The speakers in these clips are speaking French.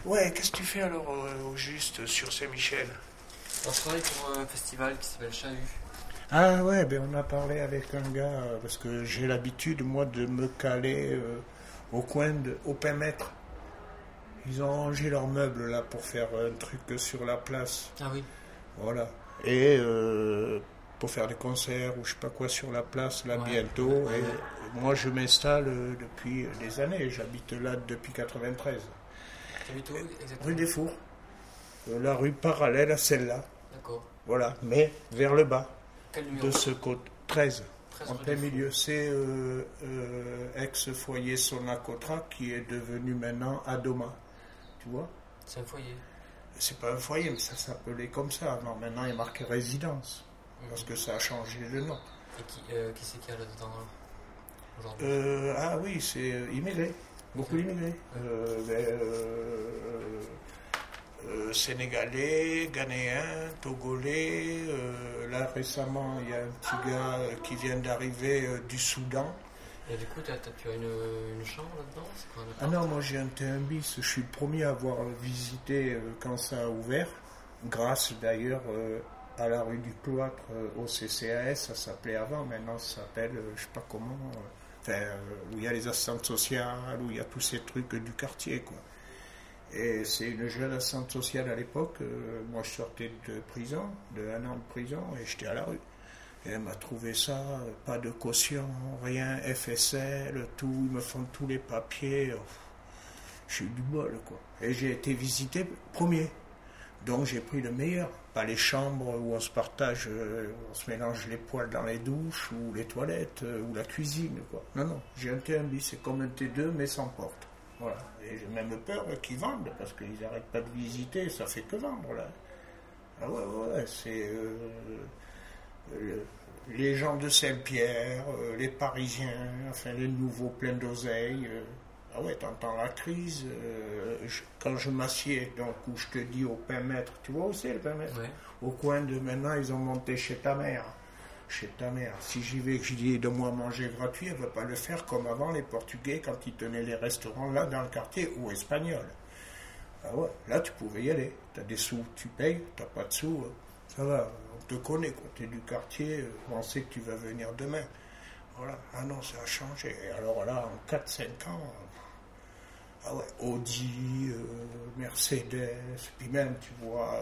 Ouais, qu'est-ce que tu fais alors au juste sur Saint-Michel? On travaille pour un festival qui s'appelle Chahut. Ah ouais, ben on a parlé avec un gars, parce que j'ai l'habitude, moi, de me caler au coin au pain maître. Ils ont rangé leurs meubles là pour faire un truc sur la place. Ah oui. Voilà. Et pour faire des concerts ou je sais pas quoi sur la place là bientôt. Ouais. Et moi je m'installe depuis des années. J'habite là depuis 93. T'habites où exactement? Rue des Fours. La rue parallèle à celle-là. D'accord. Voilà. Mais vers le bas. Quel numéro? De ce côté. 13. 13 En plein milieu. C'est ex-foyer Sonacotra qui est devenu maintenant Adoma. Tu vois? C'est un foyer. C'est pas un foyer, mais ça s'appelait comme ça. Non, maintenant il est marqué résidence. Parce que ça a changé de nom. Et qui c'est qu'il y a là-dedans aujourd'hui? Ah oui, c'est immigré. Beaucoup d'immigrés. Sénégalais, Ghanéens, Togolais. Là récemment, il y a un petit gars qui vient d'arriver du Soudan. Et du coup, tu as une chambre là-dedans? C'est quoi, Ah non, moi j'ai un T1 bis. Je suis le premier à avoir visité quand ça a ouvert. Grâce d'ailleurs à la rue du Cloître au CCAS, ça s'appelait avant. Maintenant ça s'appelle, je sais pas comment, où il y a les assistantes sociales, où il y a tous ces trucs du quartier, quoi. Et c'est une jeune assistante sociale à l'époque. Moi je sortais de prison, de 1 an de prison, et j'étais à la rue. Et elle m'a trouvé ça, pas de caution, rien, FSL, tout, ils me font tous les papiers. J'ai eu du bol, quoi. Et j'ai été visité premier. Donc j'ai pris le meilleur. Pas les chambres où on se partage, on se mélange les poils dans les douches, ou les toilettes, ou la cuisine, quoi. Non, non, j'ai un T1 bis, c'est comme un T2, mais sans porte. Voilà. Et j'ai même peur qu'ils vendent, parce qu'ils n'arrêtent pas de visiter, ça fait que vendre, là. Ah ouais, c'est... les gens de Saint-Pierre, les Parisiens, enfin les nouveaux pleins d'oseille. Ah ouais, t'entends la crise. Quand je m'assieds, donc où je te dis au pain maître, tu vois où c'est le pain maître? Ouais. Au coin de maintenant, ils ont monté chez ta mère. Chez ta mère. Si j'y vais, que je dis donne-moi à manger gratuit, elle ne va pas le faire comme avant les Portugais quand ils tenaient les restaurants là dans le quartier, ou espagnols. Ah ouais, là tu pouvais y aller. T'as des sous, tu payes, t'as pas de sous, ça va, on te connaît, quand tu es du quartier, on sait que tu vas venir demain. Voilà, ah non, ça a changé. Et alors là, en 4-5 ans, ah ouais, Audi, Mercedes, puis même, tu vois,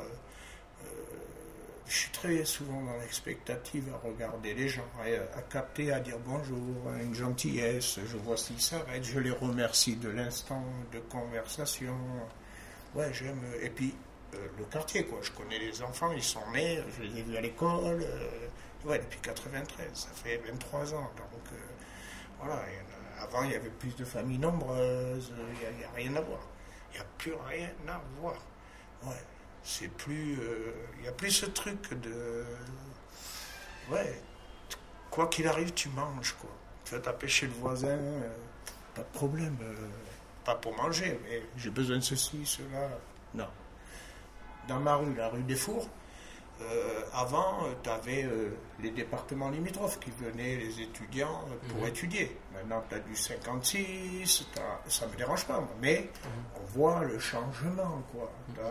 je suis très souvent dans l'expectative à regarder les gens, à capter, à dire bonjour, à une gentillesse, je vois s'ils s'arrêtent, je les remercie de l'instant de conversation. Ouais, j'aime. Et puis, le quartier, quoi. Je connais les enfants, ils sont nés, je les ai vus à l'école, ouais, depuis 93, ça fait 23 ans. Donc, voilà, avant, il y avait plus de familles nombreuses, il n'y a rien à voir. Il n'y a plus rien à voir. Ouais, c'est plus. Il n'y a plus ce truc de. Ouais, quoi qu'il arrive, tu manges, quoi. Tu vas taper chez le voisin, pas de problème. Pas pour manger, mais j'ai besoin de ceci, cela. Non. Dans ma rue, la rue des Fours, avant, tu avais les départements limitrophes qui venaient, les étudiants, pour étudier. Maintenant, tu as du 56, ça ne me dérange pas, moi, mais on voit le changement, quoi.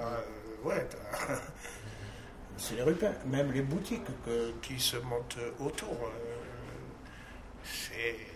C'est les rupins, même les boutiques qui se montent autour. C'est